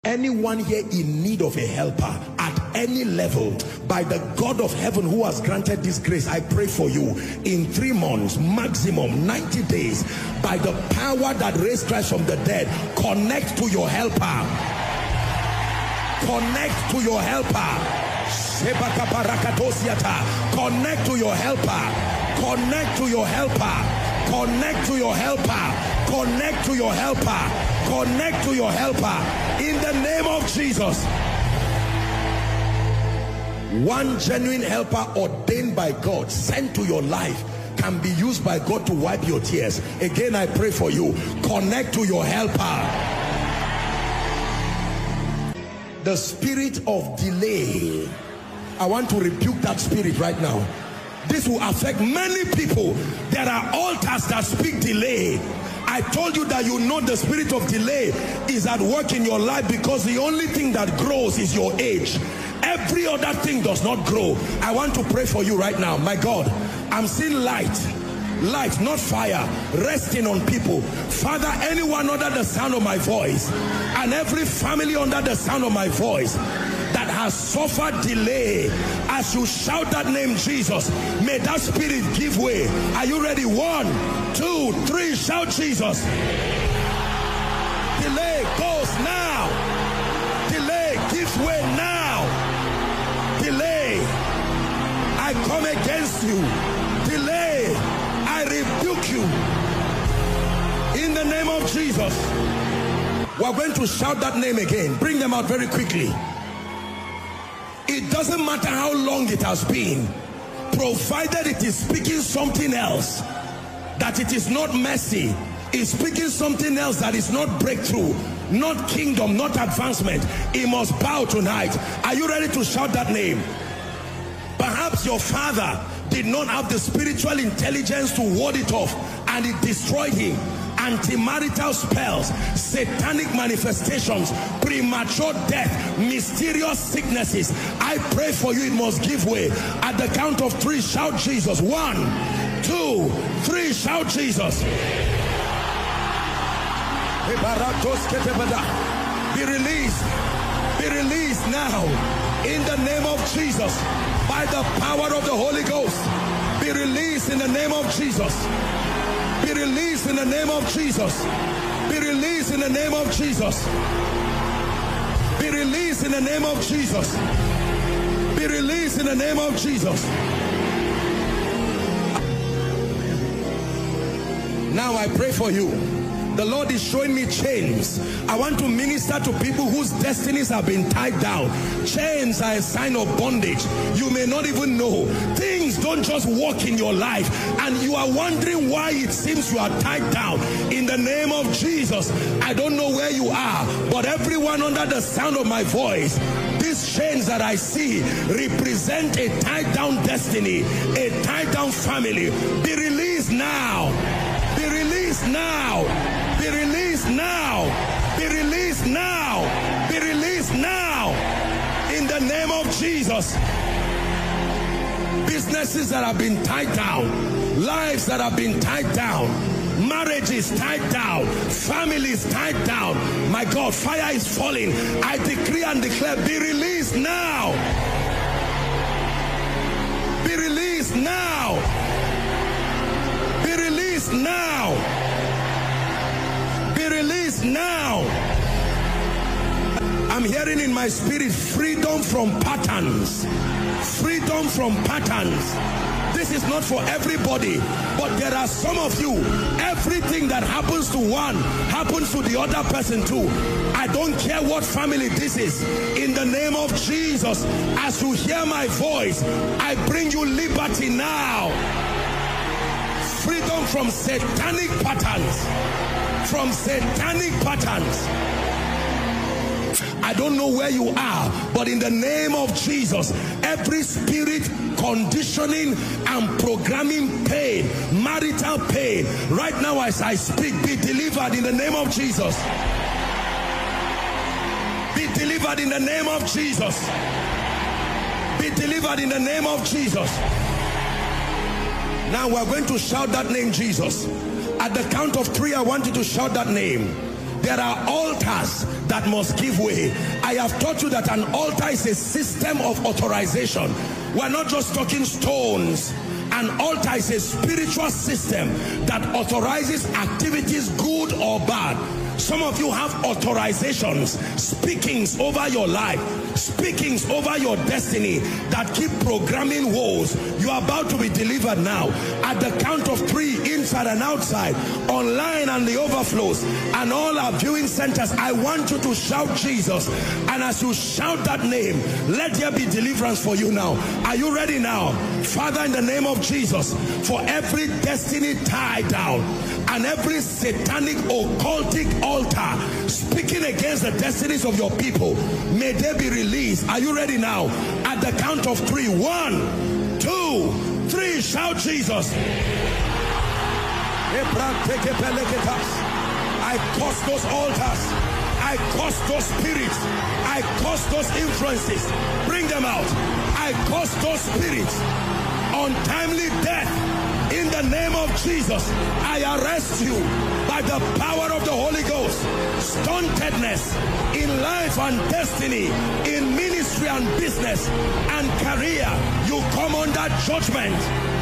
Anyone here in need of a helper at any level, by the God of heaven who has granted this grace, I pray for you in 3 months, maximum 90 days, by the power that raised Christ from the dead, connect to your helper. Connect to your helper. Connect to your helper. Connect to your helper. Connect to your helper. Connect to your helper. Connect to your helper. In the name of Jesus. One genuine helper ordained by God, sent to your life, can be used by God to wipe your tears. Again, I pray for you. Connect to your helper. The spirit of delay, I want to rebuke that spirit right now. This will affect many people. There are altars that speak delay. I told you that you know the spirit of delay is at work in your life because the only thing that grows is your age. Every other thing does not grow. I want to pray for you right now. My God, I'm seeing light, not fire, resting on people. Father, anyone under the sound of my voice and every family under the sound of my voice that has suffered delay, as you shout that name Jesus, may that spirit give way. Are you ready? 1, 2, 3, shout Jesus. Delay goes now. Delay gives way now. Delay, I come against you. Delay, I rebuke you in the name of Jesus. We're going to shout that name again. Bring them out very quickly. It doesn't matter how long it has been, provided it is speaking something else, that it is not mercy, is speaking something else that is not breakthrough, not kingdom, not advancement. It must bow tonight. Are you ready to shout that name? Perhaps your father did not have the spiritual intelligence to ward it off, and it destroyed him. Anti-marital spells, satanic manifestations, premature death, mysterious sicknesses. I pray for you, it must give way. At the count of 3, shout Jesus. 1, 2, 3, shout Jesus. Be released. Be released now. In the name of Jesus. By the power of the Holy Ghost. Be released in the name of Jesus. Be released in the name of Jesus. Be released in the name of Jesus. Be released in the name of Jesus. Be released in the name of Jesus. Now I pray for you. The Lord is showing me chains. I want to minister to people whose destinies have been tied down. Chains are a sign of bondage. You may not even know. Things don't just walk in your life and you are wondering why it seems you are tied down. In the name of Jesus, I don't know where you are, but everyone under the sound of my voice, these chains that I see represent a tied down destiny, a tied down family. Be released now. Be released now. Be released now. Be released now. Be released now. In the name of Jesus. Businesses that have been tied down. Lives that have been tied down. Marriages tied down. Families tied down. My God, fire is falling. I decree and declare, be released now. Be released now. Be released now. Be released now. I'm hearing in my spirit freedom from patterns. Freedom from patterns. This is not for everybody, but there are some of you, everything that happens to one happens to the other person too. I don't care what family this is. In the name of Jesus, as you hear my voice, I bring you liberty now. Freedom from satanic patterns. From satanic patterns. I don't know where you are, but in the name of Jesus, every spirit conditioning and programming pain, marital pain, right now as I speak, be delivered in the name of Jesus. Be delivered in the name of Jesus. Be delivered in the name of Jesus. Now we're going to shout that name, Jesus. At the count of 3, I want you to shout that name. There are altars that must give way. I have taught you that an altar is a system of authorization. We're not just talking stones. An altar is a spiritual system that authorizes activities, good or bad. Some of you have authorizations, speakings over your life, speakings over your destiny that keep programming woes. You are about to be delivered now. At the count of 3, inside and outside, online and the overflows, and all our viewing centers, I want you to shout Jesus. And as you shout that name, let there be deliverance for you now. Are you ready now? Father, in the name of Jesus, for every destiny tied down and every satanic occultic altar speaking against the destinies of your people, may they be released. Are you ready now? At the count of 3, 1, 2, 3, shout Jesus. I curse those altars. I curse those spirits. I curse those influences. Bring them out. I curse those spirits. Untimely death. In the name of Jesus, I arrest you by the power of the Holy Ghost. Stuntedness in life and destiny, in ministry and business and career, you come under judgment